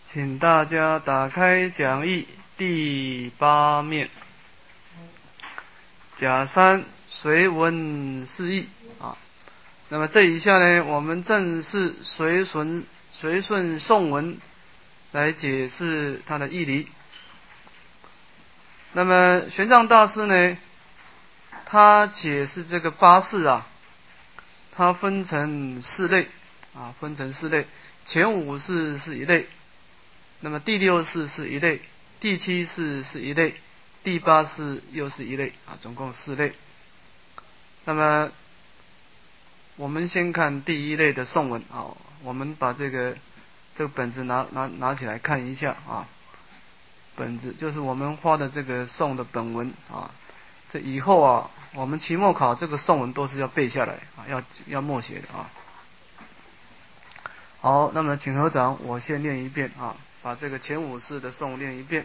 请大家打开讲义第8面，甲三随文释义啊。那么这一下呢，我们正是随顺颂文来解释它的义理。那么玄奘大师呢，他解释这个八事啊，它分成4类啊，前5事是一类，那么第6事是一类，第7事是一类，第8事又是一类啊，总共4类。那么我们先看第1类的颂文啊，我们把这个本子拿起来看一下啊。本子就是我们画的这个颂的本文啊，这以后啊，我们期末考这个颂文都是要背下来啊，要默写的啊。好，那么请合掌，我先念一遍啊，把这个前5事的颂念一遍。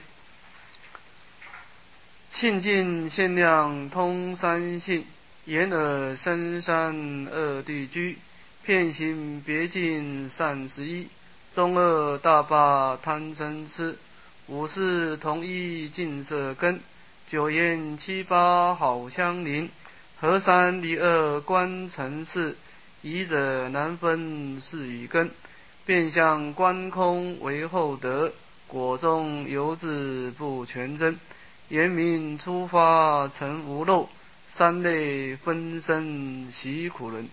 性尽限量通三性，眼耳身三二地居，遍行别尽31，中二大霸贪嗔痴，5事同一尽色根，9言7八好相邻，合3离2观成事，疑者难分是与根，变相观空为后得，果中犹自不全真，言明出发成无漏，3类分身习苦轮。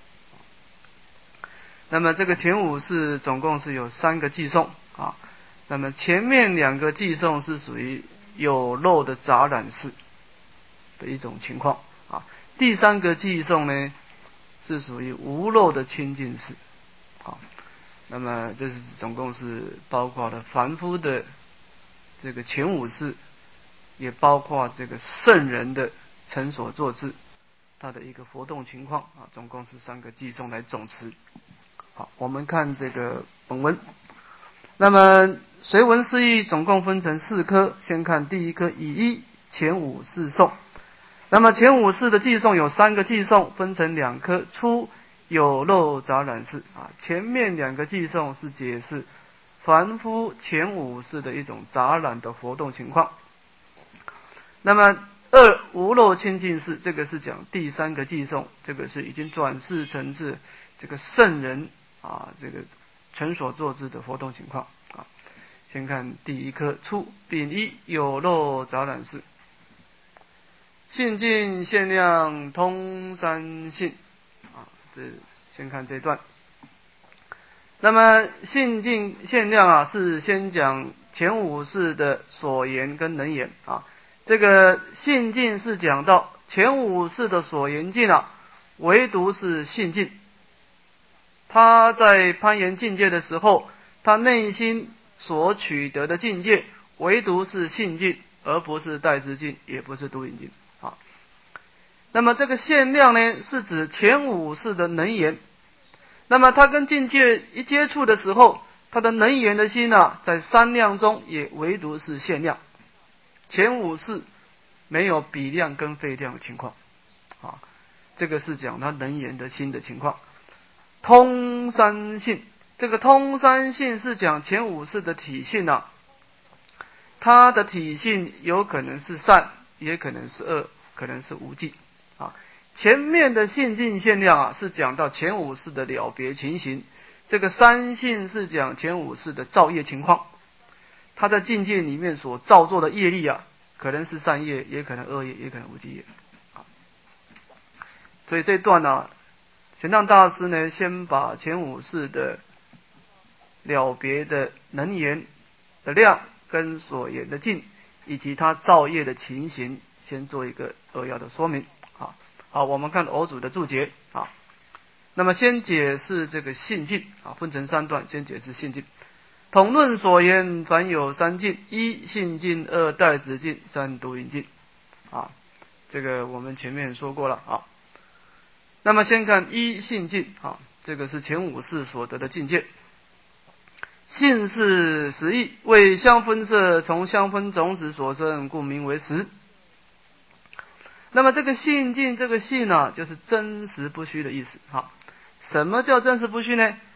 那么这个前5事总共是有3个偈颂啊。那么前面2个偈颂是属于有漏的杂染事的一种情况啊，第3个偈颂呢是属于无漏的清净事啊。那么这是总共是包括了凡夫的这个前5事，也包括这个圣人的成所作智，它的一个活动情况啊，总共是3个偈颂来总持。好，我们看这个本文。那么随文释义总共分成4科，先看第1科以一前5事颂。那么前5事的偈颂有3个偈颂，分成2科，初有漏杂染事啊，前面2个偈颂是解释凡夫前5事的一种杂染的活动情况。那么2无漏清净事，这个是讲第3个偈颂，这个是已经转世成是这个圣人啊，这个成所作智的活动情况啊。先看第1科初丙一有漏杂染事，性尽限量通三性啊，这先看这段。那么性尽限量啊，是先讲前5事的所言跟能言啊。这个性尽是讲到前5事的所言尽啊，唯独是性尽。他在攀岩境界的时候，他内心所取得的境界，唯独是性尽，而不是待之尽，也不是独引尽啊。那么这个限量呢，是指前5事的能言。那么他跟境界一接触的时候，他的能言的心啊，在3量中也唯独是限量。前5事没有比量跟非量的情况啊，这个是讲他能言的心的情况。通三性，这个通三性是讲前5事的体性啊，它的体性有可能是善，也可能是恶，可能是无记啊。前面的性尽限量啊，是讲到前5事的了别情形，这个三性是讲前5事的造业情况，他在境界里面所造作的业力啊，可能是善业，也可能恶业，也可能无记业啊。所以这段呢，玄奘大师呢，先把前5事的了别的能言的量跟所言的尽，以及他造业的情形，先做一个扼要的说明啊。好，我们看偶主的注解啊。那么先解释这个性尽啊，分成3段，先解释性尽。统论所言，凡有3尽：一性尽，二待止尽，三独引尽啊。这个我们前面说过了啊。那么先看一性尽啊，这个是前5事所得的境界。性是实义，为相分色，从相分种子所生，故名为实。那么这个性尽，这个性呢，就是真实不虚的意思啊。什么叫真实不虚呢？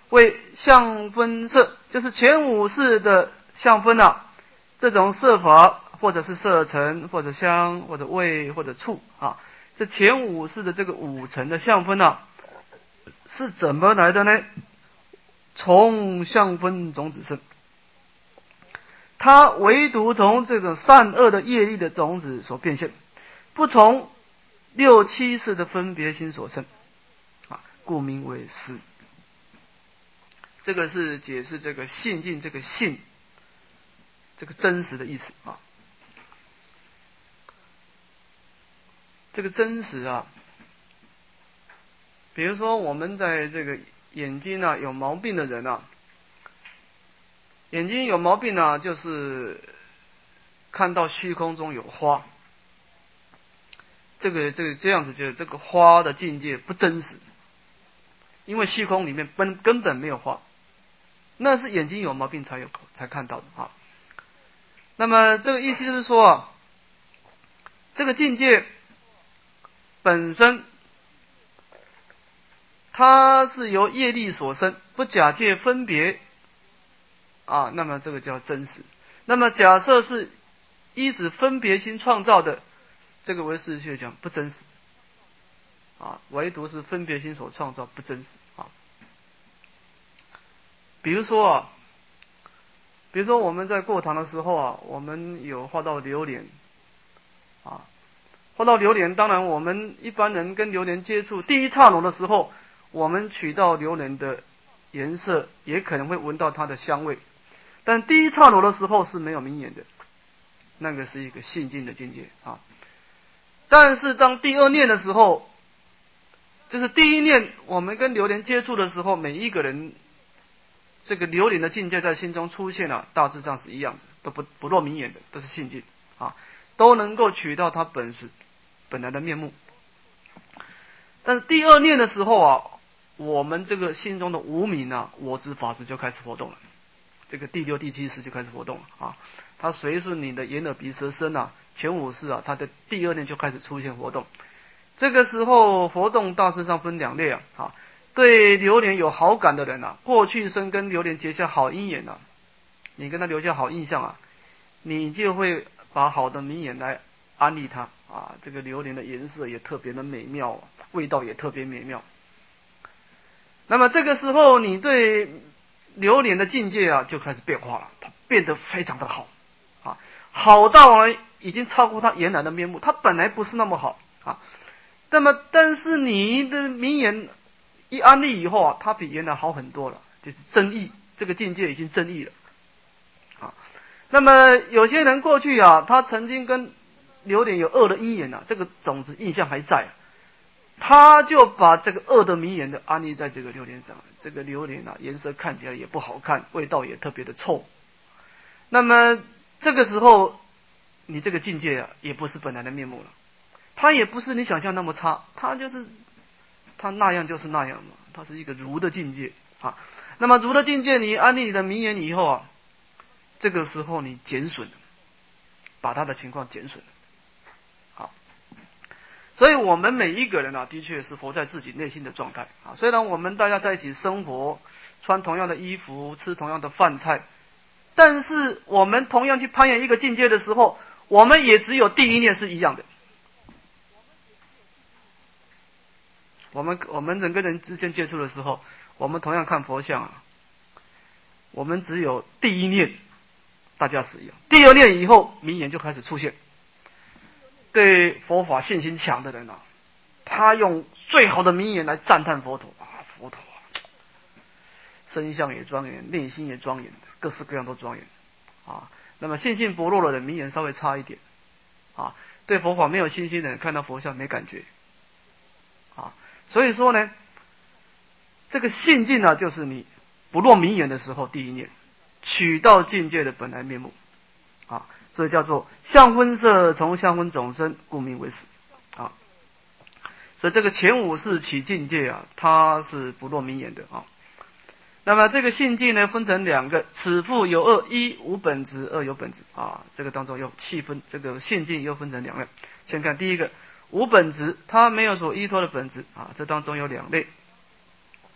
为相分色，就是前五识的相分啊，这种色法或者是色尘或者香或者味或者触啊，这前五识的这个五尘的相分啊，是怎么来的呢？从相分种子生，它唯独从这种善恶的业力的种子所变现，不从六七识的分别心所生啊，故名为识。这个是解释这个性境，这个性，这个真实的意思啊。这个真实啊，比如说我们在这个眼睛啊有毛病的人啊，眼睛有毛病啊，就是看到虚空中有花，这样子觉得这个花的境界不真实，因为虚空里面根本没有花，那是眼睛有毛病才看到的啊。那么这个意思就是说啊，这个境界本身它是由业力所生，不假借分别啊，那么这个叫真实。那么假设是依止分别心创造的，这个唯识学讲不真实啊，唯独是分别心所创造不真实啊。比如说我们在过堂的时候啊，我们有画到榴莲啊，画到榴莲，当然我们一般人跟榴莲接触第一刹那的时候，我们取到榴莲的颜色，也可能会闻到它的香味，但第一刹那的时候是没有明眼的，那个是一个性境的境界啊。但是当第二念的时候，就是第一念我们跟榴莲接触的时候，每一个人这个榴莲的境界在心中出现了，大致上是一样的，都不落明眼的，都是性境啊，都能够取到它本来的面目。但是第二念的时候啊，我们这个心中的无明啊，我执法识就开始活动了，这个第六第七识就开始活动了啊，它随顺你的眼耳鼻舌身啊，前五识啊，它的第二念就开始出现活动。这个时候活动大致上分两类啊，对榴莲有好感的人啊，过去生跟榴莲结下好因缘啊，你跟他留下好印象啊，你就会把好的名言来安利他啊。这个榴莲的颜色也特别的美妙，味道也特别美妙。那么这个时候，你对榴莲的境界啊就开始变化了，它变得非常的好啊，好到已经超过它原来的面目，它本来不是那么好啊。那么但是你的名言一安利以后啊，它比原来好很多了，就是真义，这个境界已经真义了啊。那么有些人过去啊，他曾经跟榴莲有恶的因缘啊，这个种子印象还在，他就把这个恶的名言的安利在这个榴莲上，这个榴莲啊颜色看起来也不好看，味道也特别的臭。那么这个时候你这个境界啊也不是本来的面目了，它也不是你想象那么差，它那样就是那样嘛，它是一个如的境界啊。那么如的境界，你安利你的名言以后啊，这个时候你减损，把他的情况减损了。好，所以我们每一个人啊，的确是活在自己内心的状态啊。虽然我们大家在一起生活，穿同样的衣服，吃同样的饭菜，但是我们同样去攀岩一个境界的时候，我们也只有第一念是一样的。我们整个人之间接触的时候，我们同样看佛像啊，我们只有第一念大家是一样，第二念以后名言就开始出现。对佛法信心强的人啊，他用最好的名言来赞叹佛陀啊，佛陀身相也庄严，内心也庄严，各式各样都庄严啊。那么信心薄弱的人，名言稍微差一点啊。对佛法没有信心的人，看到佛像没感觉啊。所以说呢，这个信境呢，就是你不落名言的时候，第一念取到境界的本来面目啊，所以叫做相分色，从相分种生，故名为识啊。所以这个前五识起境界啊，它是不落名言的啊。那么这个性境呢，分成两个，此复有二：一无本质，二有本质啊。这个当中又细分，这个性境又分成两类。先看第一个无本质，它没有所依托的本质啊。这当中有两类。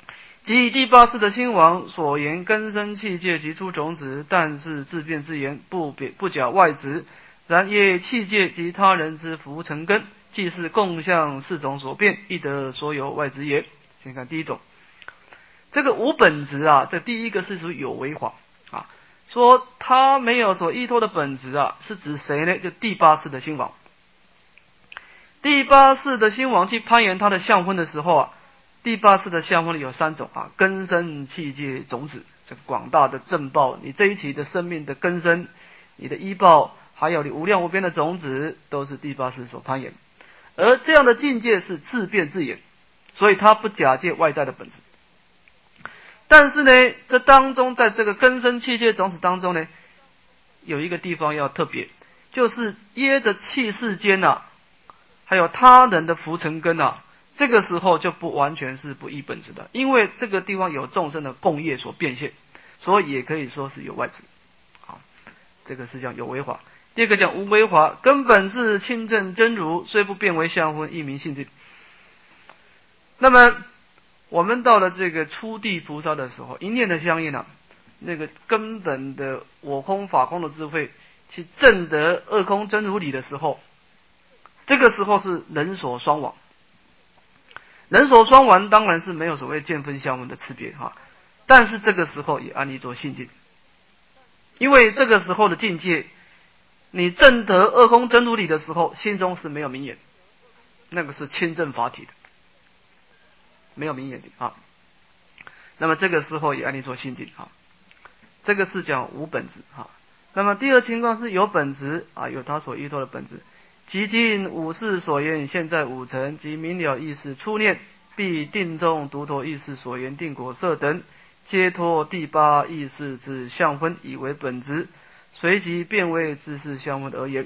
即第八世的兴亡所言根生器界及诸种子，但是自辩之言，不假外执，然业器界及他人之福成根，即是共相四种所变，亦得所有外执也。先看第一种，这个无本质啊，这第一个是属于有为法啊，说他没有所依托的本质啊，是指谁呢？就第八世的兴亡。第八世的兴亡去攀岩他的相分的时候啊，第八世的相分有三种啊，根生器界种子，这个广大的正报，你这一期的生命的根生，你的依报，还有你无量无边的种子，都是第八世所攀岩。而这样的境界是自辩自演，所以它不假借外在的本质。但是呢，这当中在这个根生器界种子当中呢，有一个地方要特别，就是耶着气世间啊，还有他人的福成根啊，这个时候就不完全是不依本质的，因为这个地方有众生的共业所变现，所以也可以说是有外执。好，这个是讲有为法。第二个讲无为法，根本是清正真如，虽不变为相分，亦名性净。那么我们到了这个初地菩萨的时候，一念的相应啊，那个根本的我空法空的智慧去证得二空真如理的时候，这个时候是人所双亡。人所双亡当然是没有所谓见分相分的区别哈，但是这个时候也安立作性净，因为这个时候的境界，你证得二空真如理的时候，心中是没有明眼，那个是清正法体的，没有明眼的啊。那么这个时候也安立作性净啊，这个是讲无本质啊。那么第二情况是有本质啊，有他所依托的本质。即今五事所言，现在五尘及明了意识初念，必定中独头意识所言定果色等，皆托第八意识之相分以为本质，随即变为知识相分而言。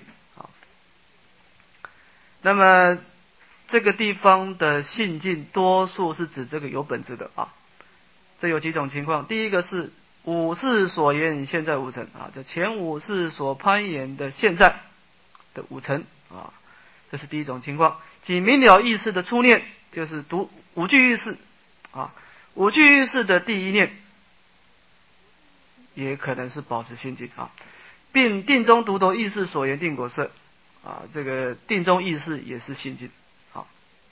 那么这个地方的性净多数是指这个有本质的啊。这有几种情况，第一个是五事所言现在五尘啊，这前五事所攀岩的现在的五尘啊，这是第一种情况。即明了意识的初念，就是读五具意识啊，五具意识的第一念，也可能是保持心境啊，并定中独头意识所言定果色啊，这个定中意识也是心境啊。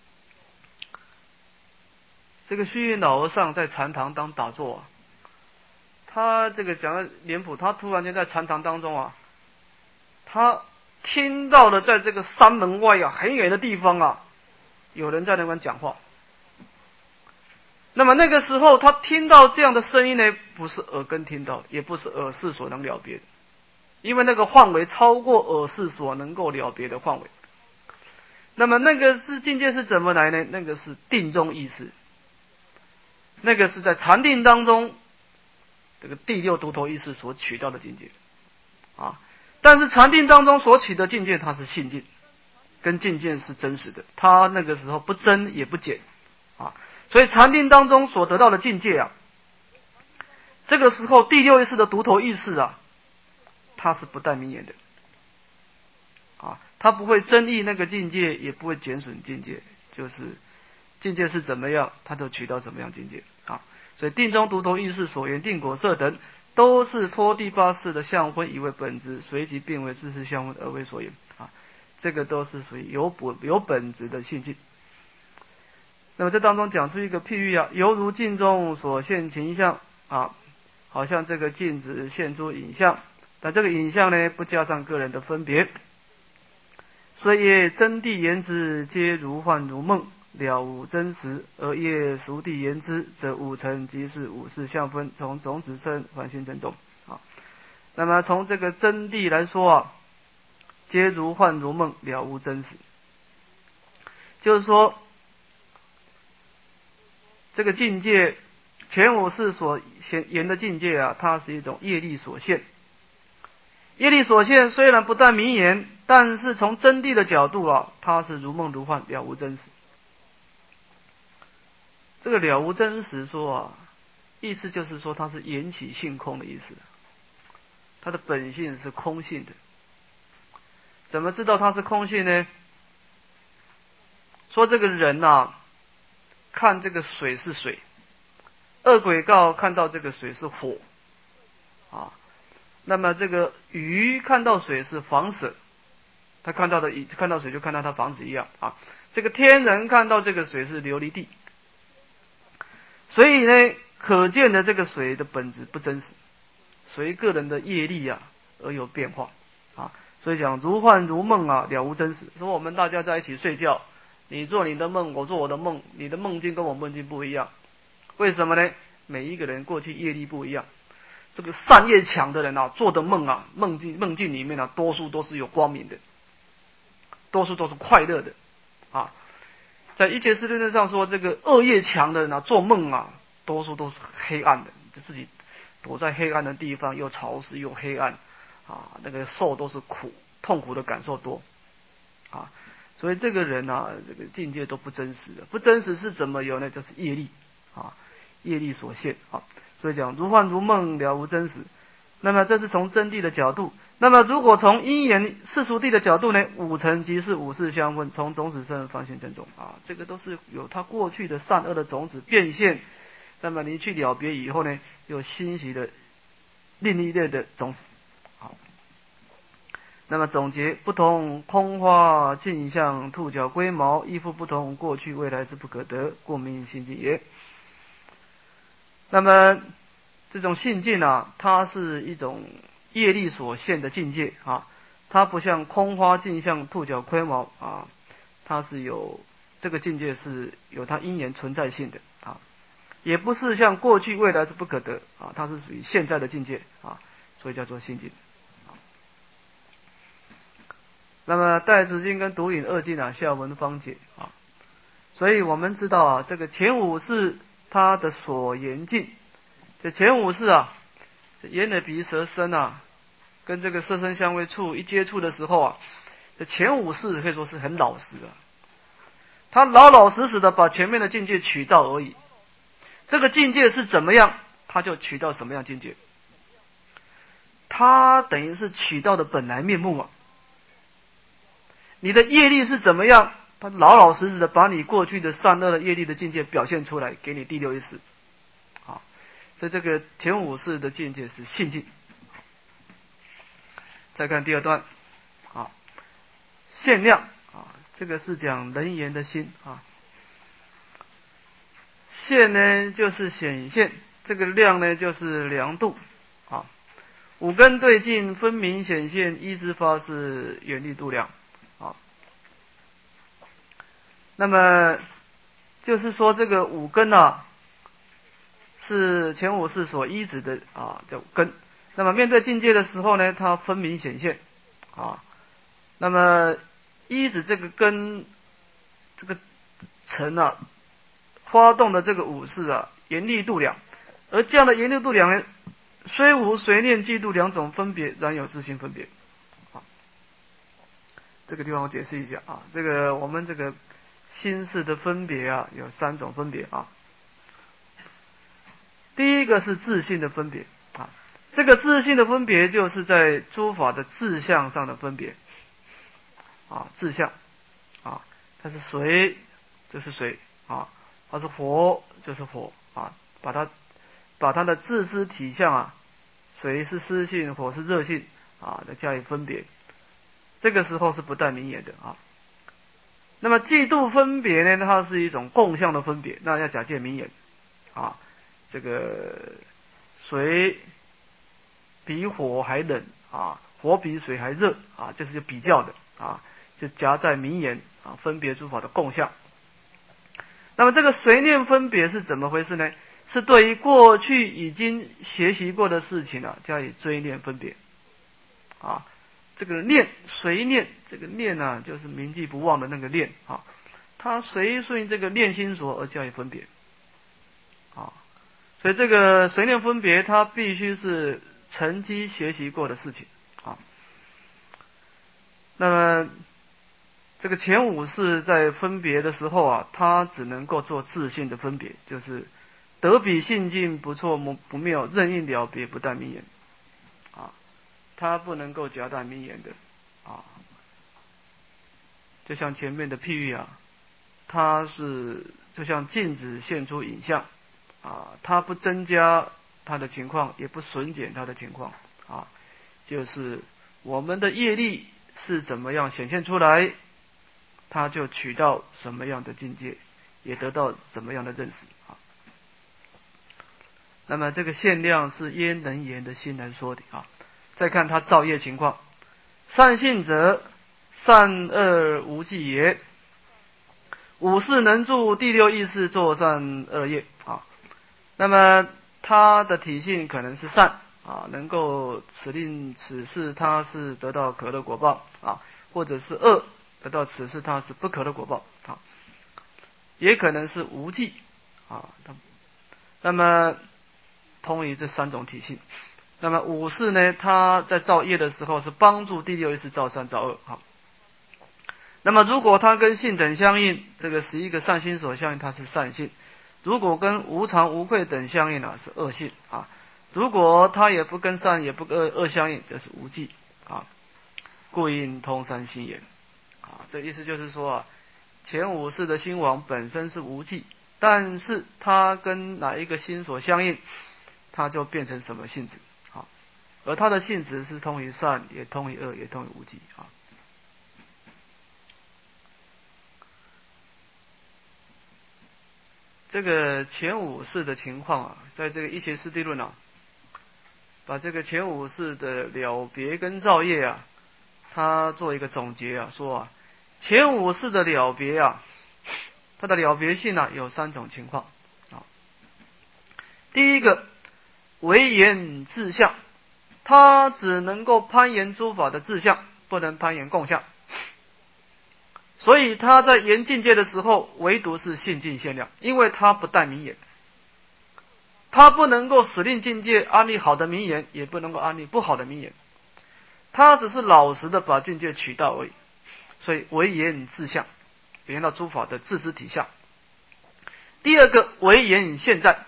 这个虚云老和尚在禅堂当打坐啊，他这个讲的脸谱，他突然间在禅堂当中啊，他听到了在这个山门外啊很远的地方啊，有人在那边讲话。那么那个时候他听到这样的声音呢，不是耳根听到，也不是耳识所能了别的，因为那个范围超过耳识所能够了别的范围。那么那个是境界是怎么来呢？那个是定中意识，那个是在禅定当中这个第六独头意识所取到的境界啊。但是禅定当中所取的境界，它是性境，跟境界是真实的，它那个时候不增也不减啊。所以禅定当中所得到的境界啊，这个时候第六意识的独头意识啊，它是不带明眼的啊，它不会增益那个境界，也不会减损境界，就是境界是怎么样，它就取到怎么样境界啊。所以定中独头意识所言定果色等，都是托第八识的相分以为本质，随即变为知识相分而为所言啊。这个都是属于有本质的性境。那么这当中讲出一个譬喻啊，犹如镜中所现形象啊，好像这个镜子现出影像，但这个影像呢不加上个人的分别，所以真谛言之，皆如幻如梦，了无真实；而业熟谛言之，则五尘即是五事相分，从种子生，凡心成种啊。那么从这个真谛来说啊，皆如幻如梦，了无真实，就是说这个境界，前五事所言的境界啊，它是一种业力所现。业力所现虽然不但明言，但是从真谛的角度啊，它是如梦如幻，了无真实。这个了无真实说啊，意思就是说它是缘起性空的意思，它的本性是空性的。怎么知道它是空性呢？说这个人啊，看这个水是水， 恶鬼告看到这个水是火啊，那么这个鱼看到水是房舍，他看到水就看到他房子一样啊。这个天人看到这个水是琉璃地，所以呢，可见的这个水的本质不真实，随个人的业力啊而有变化啊。所以讲如幻如梦啊，了无真实。说我们大家在一起睡觉，你做你的梦，我做我的梦，你的梦境跟我梦境不一样，为什么呢？每一个人过去业力不一样。这个善业强的人啊，做的梦啊，梦境里面啊，多数都是有光明的，多数都是快乐的啊。在一切世论上说，这个恶业强的人啊，做梦啊，多数都是黑暗的，就自己躲在黑暗的地方，又潮湿又黑暗啊，那个受都是痛苦的感受多啊。所以这个人啊，这个境界都不真实的，不真实是怎么有呢？就是业力啊，业力所现啊。所以讲如幻如梦，了无真实。那么这是从真谛的角度。那么如果从因缘世俗谛的角度呢？五尘即是五事相分，从种子生方现真种啊，这个都是有他过去的善恶的种子变现。那么你去了别以后呢，有欣喜的另一类的种子。好，那么总结，不同空花镜像兔角龟毛，亦复不同过去未来之不可得，故名性境也。那么这种性境啊，它是一种业力所现的境界啊，它不像空花镜像兔角龟毛啊，它是有这个境界是有它因缘存在性的啊，也不是像过去未来是不可得啊，它是属于现在的境界啊，所以叫做性境。那么带子境跟独影二境啊，下文方解啊。所以我们知道啊，这个前五是它的所言境。这前五识啊，这眼耳鼻舌身啊，跟这个色身香味触一接触的时候啊，这前五识可以说是很老实啊，他老老实实的把前面的境界取到而已。这个境界是怎么样，他就取到什么样境界。他等于是取到的本来面目啊。你的业力是怎么样，他老老实实的把你过去的善恶的业力的境界表现出来，给你第六意识。所以这个前五识的境界是性境。再看第二段啊，限量啊，这个是讲人言的心啊。限呢就是显现，这个量呢就是量度啊。五根对境分明显现，依之发是远离度量啊。那么就是说这个五根啊，是前五识所依止的啊，叫根。那么面对境界的时候呢，它分明显现啊。那么依止这个根，这个尘啊，发动的这个五识啊，严厉度量。而这样的严厉度量呢，虽无随念嫉妒两种分别，然有自性分别。啊，这个地方我解释一下啊，这个我们这个心识的分别啊，有三种分别啊。第一个是自性的分别啊，这个自性的分别就是在诸法的志向上的分别啊，志向啊，它是水就是水啊，它是火就是火啊，把它的自私体相啊，水是湿性，火是热性啊，来加以分别。这个时候是不带明言的啊。那么嫉妒分别呢，它是一种共相的分别，那要假借明言啊。这个水比火还冷啊，火比水还热啊，这是有比较的啊，就夹在明言啊，分别诸法的共相。那么这个随念分别是怎么回事呢？是对于过去已经学习过的事情啊，加以追念分别啊。这个念随念，这个念呢、就是铭记不忘的那个念啊，它随顺这个念心所而加以分别啊。所以这个随念分别，它必须是曾经学习过的事情啊。那么这个前五识在分别的时候啊，它只能够做自性的分别，就是得彼性境不错不妙，任意了别，不带名言啊，它不能够夹带名言的啊。就像前面的譬喻啊，它是就像镜子现出影像它不增加它的情况，也不损减它的情况就是我们的业力是怎么样显现出来，它就取到什么样的境界，也得到什么样的认识那么这个限量是焉能言的心来说的再看它造业情况，善信者，善恶无记也。五事能助第六意识作善恶业那么它的体性可能是善能够指令此事它是得到可乐果报或者是恶，得到此事它是不可乐果报也可能是无记那么通于这三种体性。那么五事呢，它在造业的时候是帮助第六意识造善造恶那么如果它跟性等相应，这个11个善心所相应，它是善性；如果跟无常无愧等相应是恶性如果它也不跟善也不跟恶相应，就是无记故应通三心也这意思就是说前五世的心王本身是无记，但是它跟哪一个心所相应，它就变成什么性质而它的性质是通于善，也通于恶，也通于无记这个前五世的情况在这个一切四谛论把这个前五世的了别跟造业他做一个总结说前五世的了别它的了别性有三种情况第一个唯言自相，它只能够攀岩诸法的自相，不能攀岩共相，所以他在言境界的时候，唯独是性境限量，因为他不带名言，他不能够使令境界安立好的名言，也不能够安立不好的名言，他只是老实的把境界取到而已。所以唯言自相，表现到诸法的自知体相。第二个唯言现在，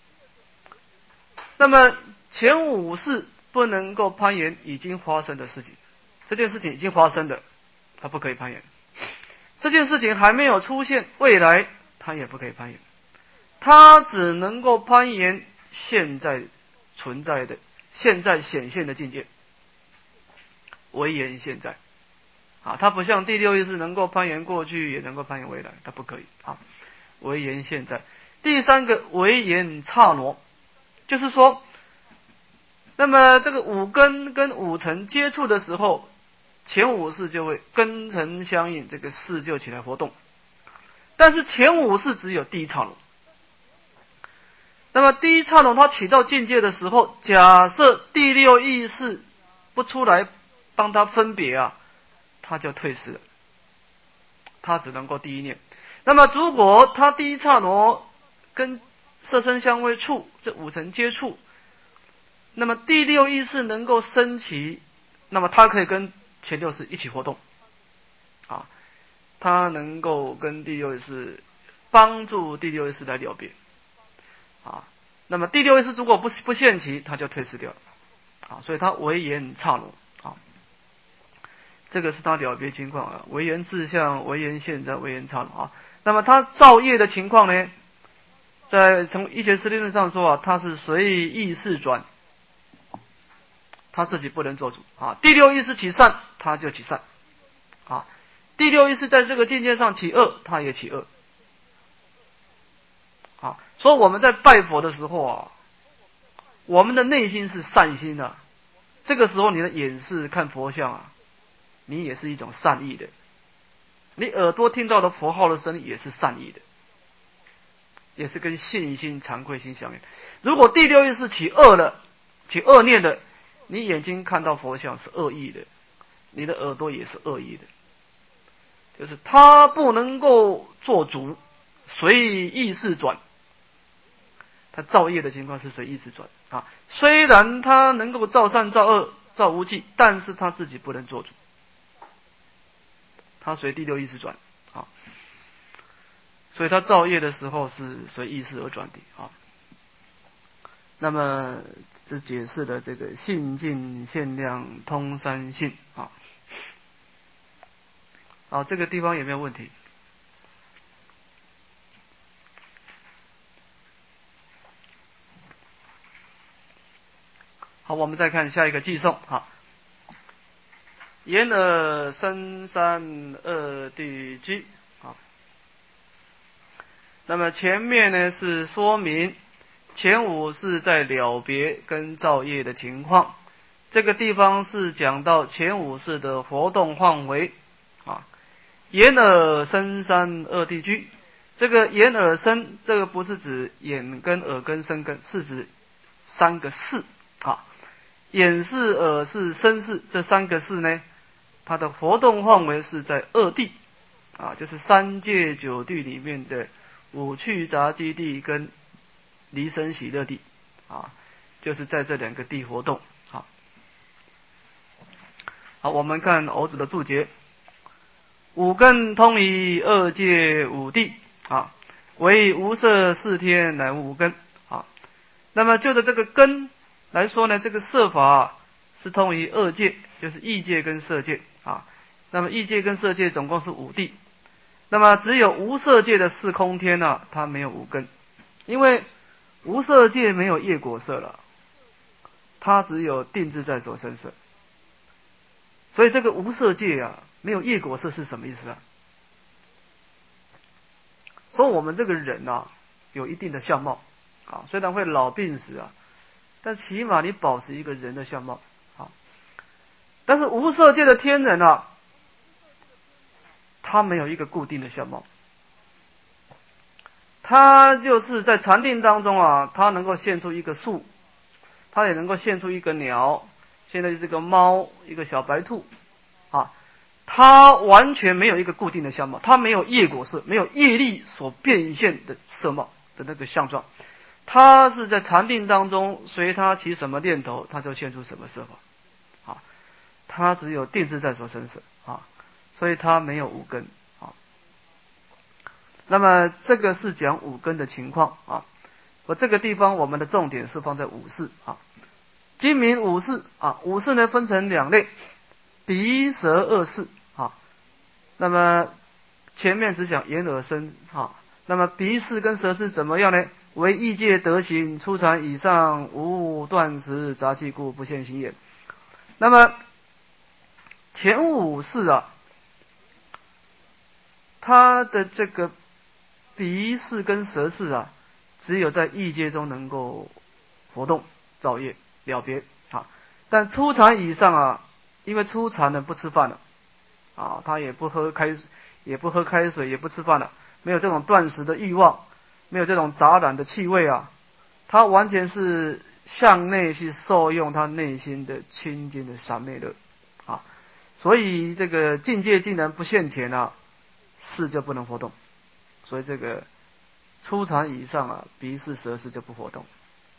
那么前五世不能够攀岩已经发生的事情，这件事情已经发生的，他不可以攀岩。这件事情还没有出现，未来他也不可以攀岩，他只能够攀岩现在存在的、现在显现的境界，唯言现在他不像第六意识能够攀岩过去，也能够攀岩未来，他不可以唯言现在。第三个唯言刹那，就是说，那么这个五根跟五尘接触的时候，前五识就会根尘相应，这个识就起来活动。但是前五识只有第一刹那，那么第一刹那它起到境界的时候，假设第六意识不出来帮他分别他就退失了，他只能够第一念。那么如果他第一刹那跟色身香味触这五尘接触，那么第六意识能够升起，那么它可以跟前六识一起活动它能够跟第六意识帮助第六意识来了别那么第六意识如果不现起，它就退失掉了所以它唯言刹那这个是它了别情况唯言自相，唯言现在，唯言刹那那么它造业的情况呢，在从一切四谛论上说它是随意识转，他自己不能做主第六意识起善，他就起善第六意识在这个境界上起恶，他也起恶所以我们在拜佛的时候我们的内心是善心这个时候你的眼视看佛像你也是一种善意的，你耳朵听到的佛号的声音也是善意的，也是跟信心惭愧心相应。如果第六意识起恶了，起恶念的，你眼睛看到佛像是恶意的，你的耳朵也是恶意的，就是他不能够做主，随意识转，他造业的情况是随意识转虽然他能够造善造恶造无记，但是他自己不能做主，他随第六意识转所以他造业的时候是随意识而转的那么这解释了这个性境限量通三性这个地方有没有问题？ 好，我们再看下一个寄颂啊。眼耳身三二地居啊。那么前面呢是说明前五是在了别跟造业的情况，这个地方是讲到前五识的活动范围啊。眼耳身三二地居，这个眼耳身，这个不是指眼根、耳根、身根，是指三个识啊。眼识、耳识、身识这三个识呢，它的活动范围是在二地啊，就是三界九地里面的五趣杂居地跟离生喜乐地啊，就是在这两个地活动。好，我们看偶子的注解：五根通于二界五地啊，为无色四天乃无五根啊。那么就着这个根来说呢，这个色法是通于二界，就是意界跟色界啊。那么意界跟色界总共是五地，那么只有无色界的四空天呢，它没有五根，因为无色界没有业果色了，它只有定自在所生色。所以这个无色界啊，没有业果色是什么意思啊？说我们这个人啊，有一定的相貌啊，虽然会老病死啊，但起码你保持一个人的相貌啊。但是无色界的天人啊，他没有一个固定的相貌，他就是在禅定当中啊，他能够现出一个树，他也能够现出一个鸟，现在是个猫，一个小白兔啊。它完全没有一个固定的相貌，它没有业果色，没有业力所变现的色貌的那个相状，它是在禅定当中随它起什么念头，它就现出什么色法啊。它只有定自在所生色啊，所以它没有五根啊。那么这个是讲五根的情况啊。我这个地方我们的重点是放在五识啊。今明五识啊，五识呢分成两类。鼻舌二识啊，那么前面只讲眼耳身啊，那么鼻识跟舌识怎么样呢？为异界德行，初禅以上，无断食杂气故，不现行也。那么前五识啊，它的这个鼻识跟舌识啊，只有在异界中能够活动造业了别啊，但初禅以上啊。因为初禅呢不吃饭了啊，他也不喝开水，也不吃饭了，没有这种断食的欲望，没有这种杂染的气味啊，他完全是向内去受用他内心的清净的三昧乐啊，所以这个境界竟然不现前啊，事就不能活动，所以这个初禅以上啊，鼻识舌识就不活动。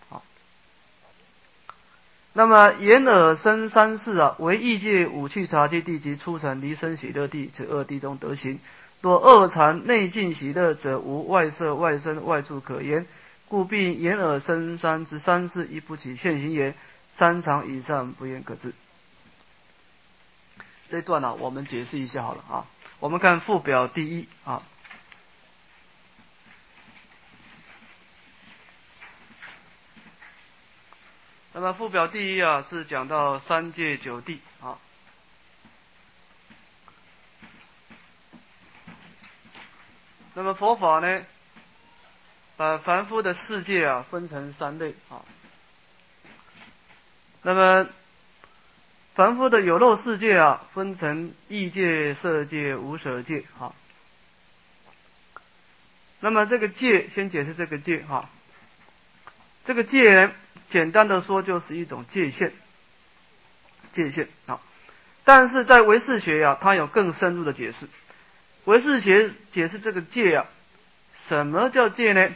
那么眼耳身三识啊，为异界五趣察居地及初禅离生喜乐地，此二地中得行。若二禅内尽喜乐者，无外色外身外处可言，故必眼耳身三之三识亦不起现行也。三常以上不言可知。这一段呢，我们解释一下好了啊。我们看附表第一啊。那么附表第一啊，是讲到三界九地啊。那么佛法呢，把凡夫的世界啊分成三类啊。那么凡夫的有漏世界啊，分成意界、色界、无舍界啊。那么这个界，先解释这个界哈。这个界呢，简单的说就是一种界限，啊。但是在唯识学啊，它有更深入的解释。唯识学解释这个界啊，什么叫界呢？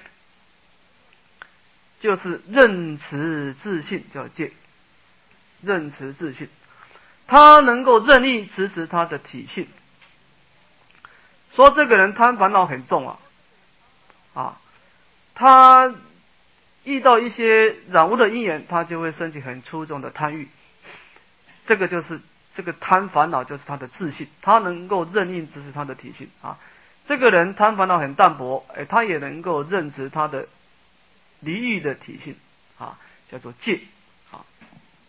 就是认持自性叫界，认持自性，他能够任意持他的体性。说这个人贪烦恼很重啊，他遇到一些染污的因缘，他就会升起很粗重的贪欲。这个就是这个贪烦恼，就是他的自性，他能够任意持他的体性啊。这个人贪烦恼很淡薄，他也能够认知他的离欲的体性啊，叫做戒啊。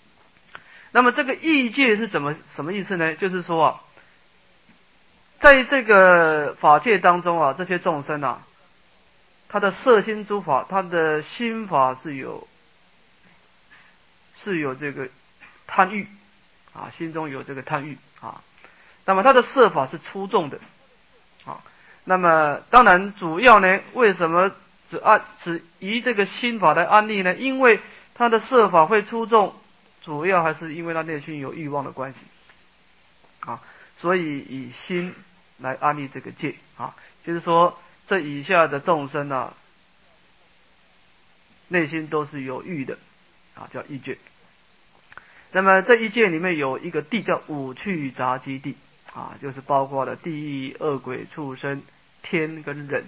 那么这个异界是什么意思呢？就是说啊，在这个法界当中啊，这些众生啊，他的色心诸法，他的心法是有这个贪欲啊，心中有这个贪欲啊。那么他的色法是粗重的啊。那么当然主要呢，为什么只以这个心法来安立呢？因为他的色法会粗重，主要还是因为他内心有欲望的关系啊，所以以心来安立这个戒啊，就是说这以下的众生啊，内心都是有欲的啊，叫欲界。那么这一界里面有一个地叫五趣杂基地啊，就是包括了地狱、恶鬼、畜生、天跟人。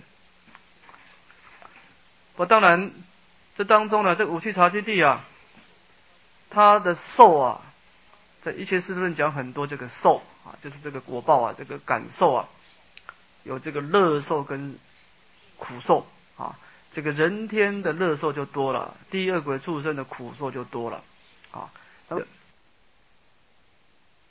当然这当中呢，这五趣杂基地啊，它的受啊，在一切世论讲很多这个受啊，就是这个果报啊，这个感受啊，有这个乐受跟苦受啊。这个人天的乐受就多了，地狱恶鬼畜生的苦受就多了啊。